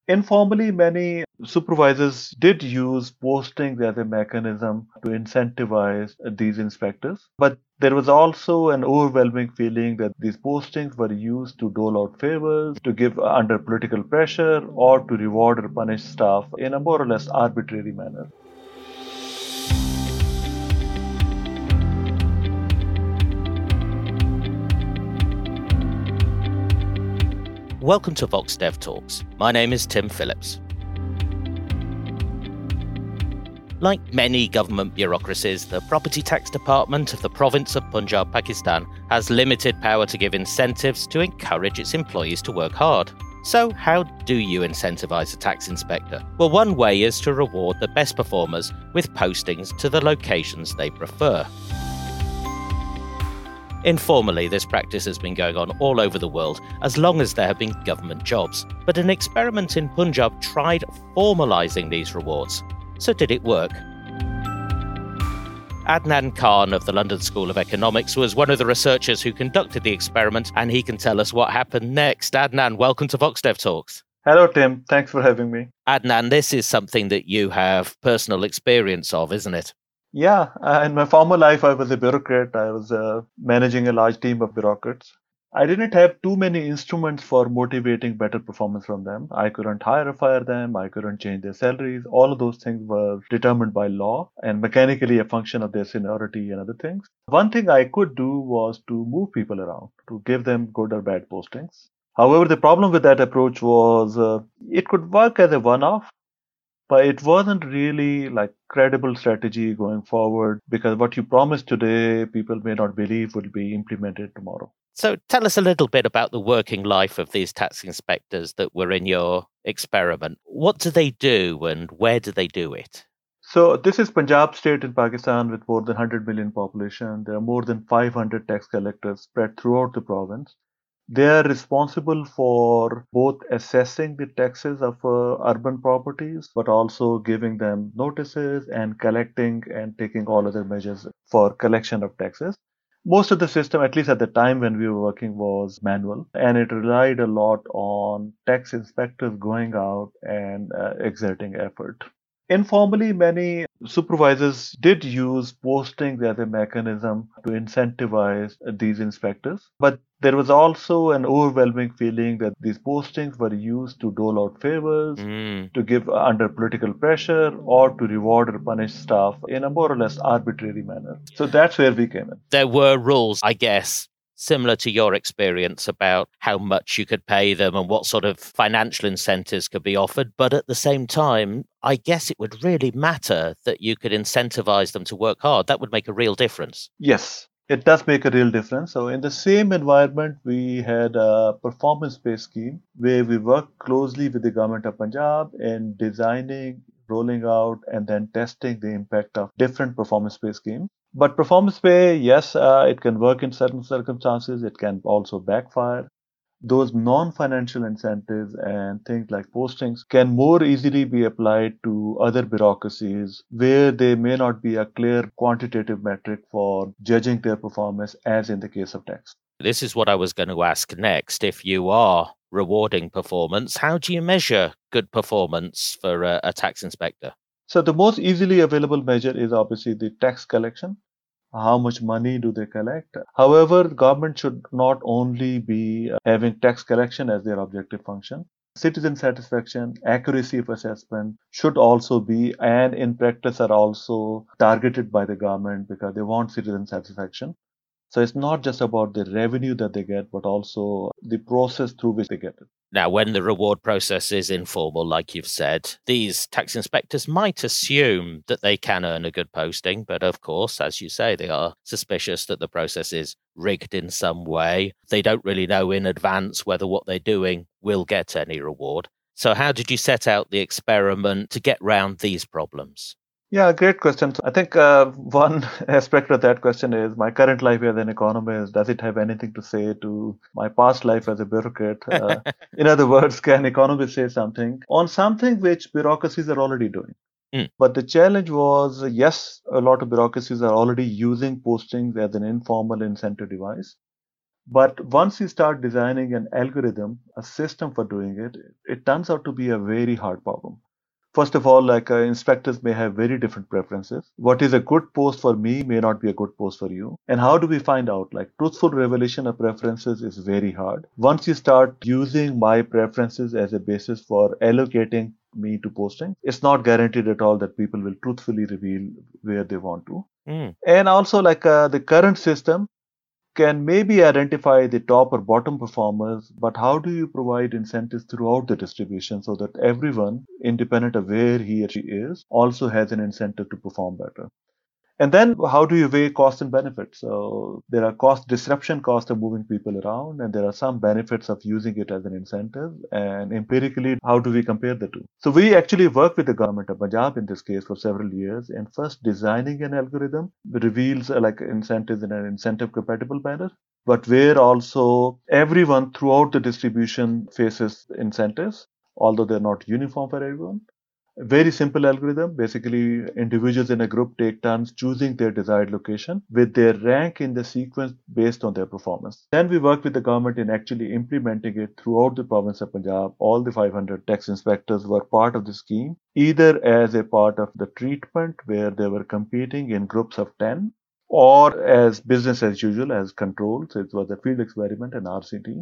Informally, many supervisors did use postings as a mechanism to incentivize these inspectors. But there was also an overwhelming feeling that these postings were used to dole out favors, to give under political pressure, or to reward or punish staff in a more or less arbitrary manner. Welcome to Vox Dev Talks. My name is Tim Phillips. Like many government bureaucracies, the Property Tax Department of the province of Punjab, Pakistan, has limited power to give incentives to encourage its employees to work hard. So, how do you incentivize a tax inspector? Well, one way is to reward the best performers with postings to the locations they prefer. Informally, this practice has been going on all over the world as long as there have been government jobs. But an experiment in Punjab tried formalising these rewards. So did it work? Adnan Khan of the London School of Economics was one of the researchers who conducted the experiment, and he can tell us what happened next. Adnan, welcome to Vox Dev Talks. Hello, Tim. Thanks for having me. Adnan, this is something that you have personal experience of, isn't it? Yeah, in my former life, I was a bureaucrat. I was managing a large team of bureaucrats. I didn't have too many instruments for motivating better performance from them. I couldn't hire or fire them. I couldn't change their salaries. All of those things were determined by law and mechanically a function of their seniority and other things. One thing I could do was to move people around, to give them good or bad postings. However, the problem with that approach was it could work as a one-off, but it wasn't really like credible strategy going forward because what you promise today, people may not believe will be implemented tomorrow. So tell us a little bit about the working life of these tax inspectors that were in your experiment. What do they do and where do they do it? So this is Punjab state in Pakistan with more than 100 million population. There are more than 500 tax collectors spread throughout the province. They are responsible for both assessing the taxes of urban properties, but also giving them notices and collecting and taking all other measures for collection of taxes. Most of the system, at least at the time when we were working, was manual, and it relied a lot on tax inspectors going out and exerting effort. Informally, many supervisors did use postings as a mechanism to incentivize these inspectors. But there was also an overwhelming feeling that these postings were used to dole out favors, to give under political pressure, or to reward or punish staff in a more or less arbitrary manner. So that's where we came in. There were rules, I guess, similar to your experience about how much you could pay them and what sort of financial incentives could be offered. But at the same time, I guess it would really matter that you could incentivize them to work hard. That would make a real difference. Yes, it does make a real difference. So in the same environment, we had a performance-based scheme where we worked closely with the government of Punjab in designing, rolling out, and then testing the impact of different performance-based schemes. But performance pay, yes, it can work in certain circumstances. It can also backfire. Those non-financial incentives and things like postings can more easily be applied to other bureaucracies where there may not be a clear quantitative metric for judging their performance, as in the case of tax. This is what I was going to ask next. If you are rewarding performance, how do you measure good performance for a tax inspector? So the most easily available measure is obviously the tax collection. How much money do they collect? However, the government should not only be having tax collection as their objective function. Citizen satisfaction, accuracy of assessment should also be, and in practice are also targeted by the government because they want citizen satisfaction. So it's not just about the revenue that they get, but also the process through which they get it. Now, when the reward process is informal, like you've said, these tax inspectors might assume that they can earn a good posting. But of course, as you say, they are suspicious that the process is rigged in some way. They don't really know in advance whether what they're doing will get any reward. So how did you set out the experiment to get round these problems? Yeah, great question. So I think one aspect of that question is my current life as an economist. Does it have anything to say to my past life as a bureaucrat? In other words, can economists say something on something which bureaucracies are already doing? But the challenge was, yes, a lot of bureaucracies are already using postings as an informal incentive device. But once you start designing an algorithm, a system for doing it, it turns out to be a very hard problem. First of all, inspectors may have very different preferences. What is a good post for me may not be a good post for you. And how do we find out? Like truthful revelation of preferences is very hard. Once you start using my preferences as a basis for allocating me to posting, it's not guaranteed at all that people will truthfully reveal where they want to. And also, the current system can maybe identify the top or bottom performers, but how do you provide incentives throughout the distribution so that everyone, independent of where he or she is, also has an incentive to perform better? And then how do you weigh cost and benefits? So there are disruption costs of moving people around, and there are some benefits of using it as an incentive. And empirically, how do we compare the two? So we actually worked with the government of Punjab in this case for several years, and first designing an algorithm reveals incentives in an incentive compatible manner, but where also everyone throughout the distribution faces incentives, although they're not uniform for everyone. Very simple algorithm. Basically, individuals in a group take turns choosing their desired location with their rank in the sequence based on their performance. Then we work with the government in actually implementing it throughout the province of Punjab. All the 500 tax inspectors were part of the scheme, either as a part of the treatment where they were competing in groups of 10 or as business as usual as controls. So it was a field experiment and RCT.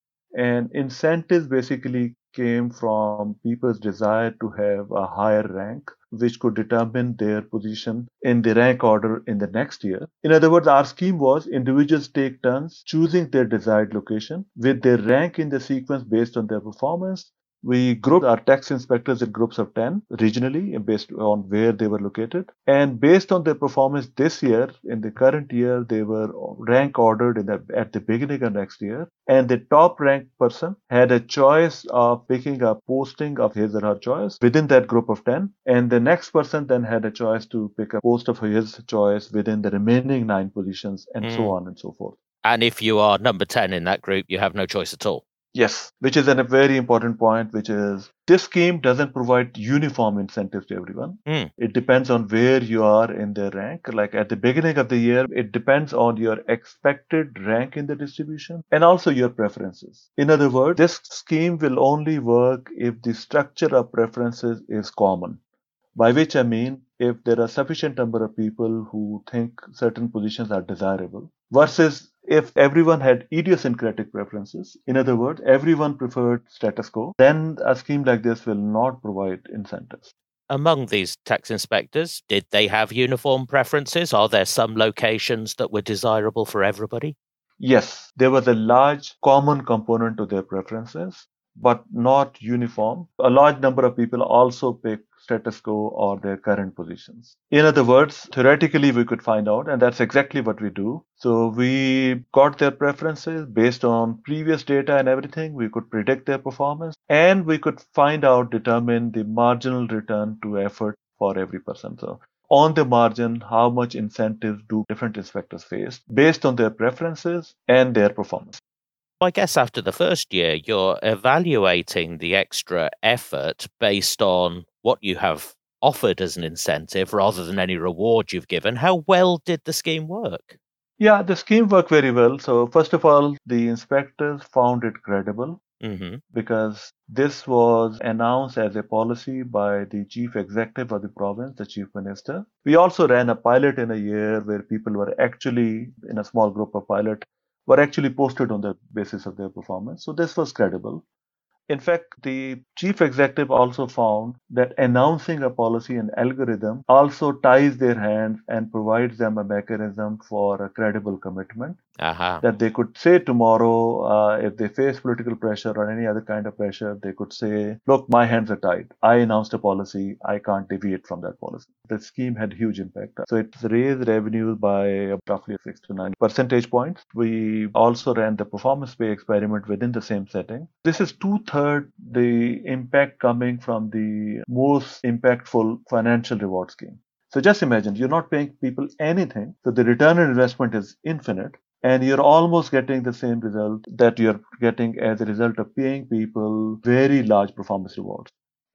And incentives basically came from people's desire to have a higher rank, which could determine their position in the rank order in the next year. In other words, our scheme was individuals take turns choosing their desired location with their rank in the sequence based on their performance. We grouped our tax inspectors in groups of 10 regionally based on where they were located. And based on their performance this year, in the current year, they were rank ordered at the beginning of next year. And the top ranked person had a choice of picking a posting of his or her choice within that group of 10. And the next person then had a choice to pick a post of his choice within the remaining 9 positions, and so on and so forth. And if you are number 10 in that group, you have no choice at all. Yes, which is a very important point, which is this scheme doesn't provide uniform incentives to everyone. It depends on where you are in the rank. Like at the beginning of the year, it depends on your expected rank in the distribution and also your preferences. In other words, this scheme will only work if the structure of preferences is common. By which I mean if there are sufficient number of people who think certain positions are desirable versus if everyone had idiosyncratic preferences, in other words, everyone preferred status quo, then a scheme like this will not provide incentives. Among these tax inspectors, did they have uniform preferences? Are there some locations that were desirable for everybody? Yes, there was a large common component to their preferences, but not uniform. A large number of people also pick status quo or their current positions. In other words, theoretically, we could find out, and that's exactly what we do. So we got their preferences based on previous data and everything. We could predict their performance, and we could determine the marginal return to effort for every person. So on the margin, how much incentives do different inspectors face based on their preferences and their performance. I guess after the first year, you're evaluating the extra effort based on what you have offered as an incentive rather than any reward you've given. How well did the scheme work? Yeah, the scheme worked very well. So first of all, the inspectors found it credible because this was announced as a policy by the chief executive of the province, the chief minister. We also ran a pilot in a year where people were actually in a small group of pilot were actually posted on the basis of their performance. So this was credible. In fact, the chief executive also found that announcing a policy and algorithm also ties their hands and provides them a mechanism for a credible commitment. That they could say tomorrow, if they face political pressure or any other kind of pressure, they could say, look, my hands are tied. I announced a policy. I can't deviate from that policy. The scheme had huge impact. So it's raised revenues by roughly 6 to 9 percentage points. We also ran the performance pay experiment within the same setting. This is 2/3 the impact coming from the most impactful financial reward scheme. So just imagine, you're not paying people anything. So the return on investment is infinite. And you're almost getting the same result that you're getting as a result of paying people very large performance rewards.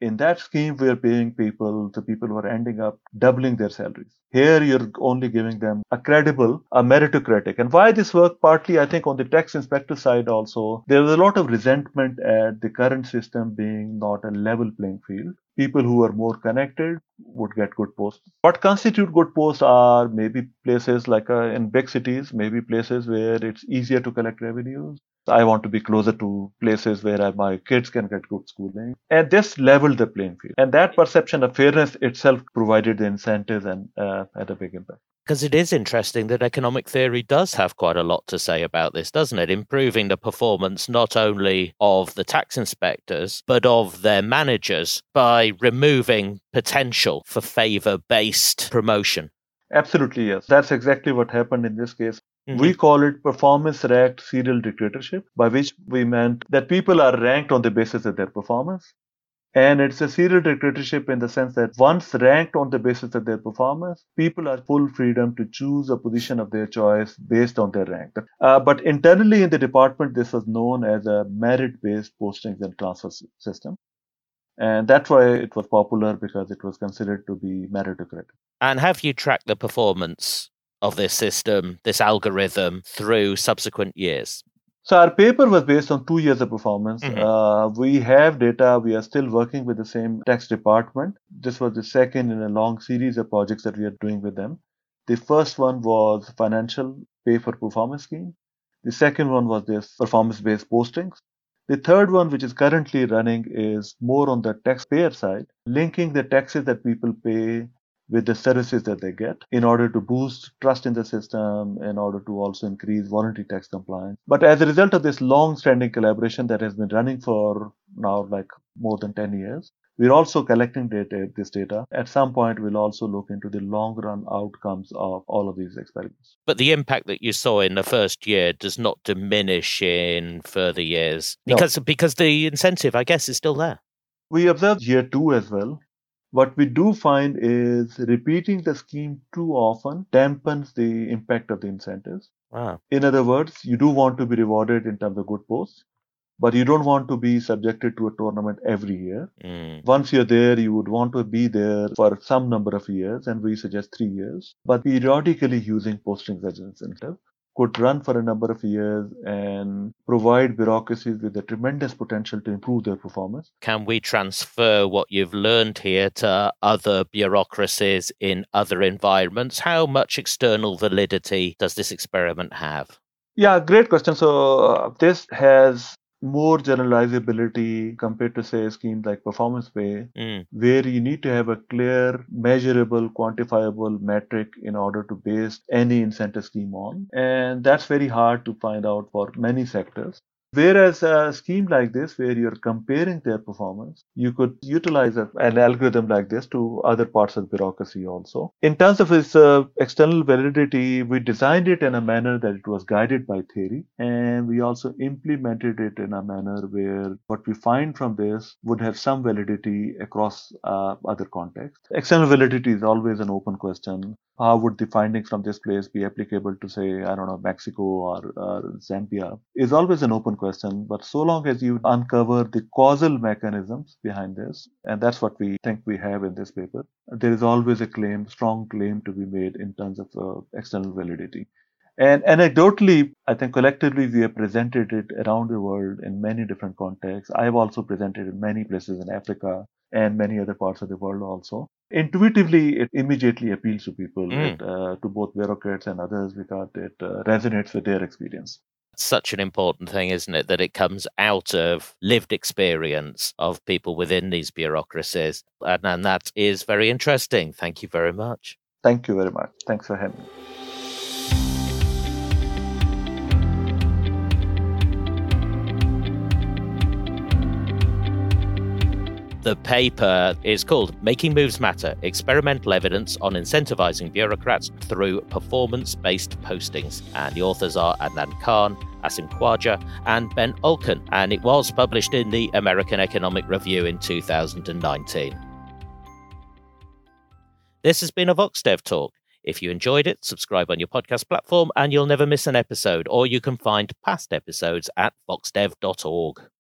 In that scheme, we're paying people, the people who are ending up doubling their salaries. Here, you're only giving them a credible, a meritocratic. And why this work? Partly, I think, on the tax inspector side also, there was a lot of resentment at the current system being not a level playing field. People who are more connected would get good posts. What constitute good posts are maybe places like in big cities, maybe places where it's easier to collect revenues. I want to be closer to places where my kids can get good schooling. And this leveled the playing field. And that perception of fairness itself provided the incentives and had a big impact. Because it is interesting that economic theory does have quite a lot to say about this, doesn't it? Improving the performance not only of the tax inspectors, but of their managers by removing potential for favour-based promotion. Absolutely, yes. That's exactly what happened in this case. We call it performance-ranked serial dictatorship, by which we meant that people are ranked on the basis of their performance. And it's a serial dictatorship in the sense that once ranked on the basis of their performance, people are full freedom to choose a position of their choice based on their rank. But internally in the department, this was known as a merit-based postings and transfer system. And that's why it was popular, because it was considered to be meritocratic. And have you tracked the performance of this system, this algorithm, through subsequent years? So our paper was based on 2 years of performance. We have data. We are still working with the same tax department. This was the second in a long series of projects that we are doing with them. The first one was financial pay for performance scheme. The second one was this performance-based postings. The third one, which is currently running, is more on the taxpayer side, linking the taxes that people pay with the services that they get in order to boost trust in the system, in order to also increase voluntary tax compliance. But as a result of this long-standing collaboration that has been running for now like more than 10 years, we're also collecting this data. At some point, we'll also look into the long-run outcomes of all of these experiments. But the impact that you saw in the first year does not diminish in further years, because the incentive, I guess, is still there. We observed year 2 as well. What we do find is repeating the scheme too often dampens the impact of the incentives. Wow. In other words, you do want to be rewarded in terms of good posts, but you don't want to be subjected to a tournament every year. Once you're there, you would want to be there for some number of years, and we suggest 3 years. But periodically using postings as an incentive could run for a number of years and provide bureaucracies with a tremendous potential to improve their performance. Can we transfer what you've learned here to other bureaucracies in other environments? How much external validity does this experiment have? Yeah, great question. So this has more generalizability compared to, say, a scheme like performance pay, where you need to have a clear, measurable, quantifiable metric in order to base any incentive scheme on. And that's very hard to find out for many sectors. Whereas a scheme like this, where you're comparing their performance, you could utilize an algorithm like this to other parts of bureaucracy also. In terms of its external validity, we designed it in a manner that it was guided by theory, and we also implemented it in a manner where what we find from this would have some validity across other contexts. External validity is always an open question. How would the findings from this place be applicable to, say, I don't know, Mexico or Zambia? Is always an open question. But so long as you uncover the causal mechanisms behind this, and that's what we think we have in this paper, there is always a strong claim to be made in terms of external validity. And anecdotally, I think collectively we have presented it around the world in many different contexts. I've also presented in many places in Africa and many other parts of the world also. Intuitively, it immediately appeals to people, to both bureaucrats and others, because it resonates with their experience. Such an important thing, isn't it, that it comes out of lived experience of people within these bureaucracies. And that is very interesting. Thank you very much. Thank you very much. Thanks for having me. The paper is called Making Moves Matter, Experimental Evidence on Incentivizing Bureaucrats Through Performance-Based Postings. And the authors are Adnan Khan, Asim Khwaja, and Ben Olken. And it was published in the American Economic Review in 2019. This has been a VoxDev Talk. If you enjoyed it, subscribe on your podcast platform and you'll never miss an episode, or you can find past episodes at voxdev.org.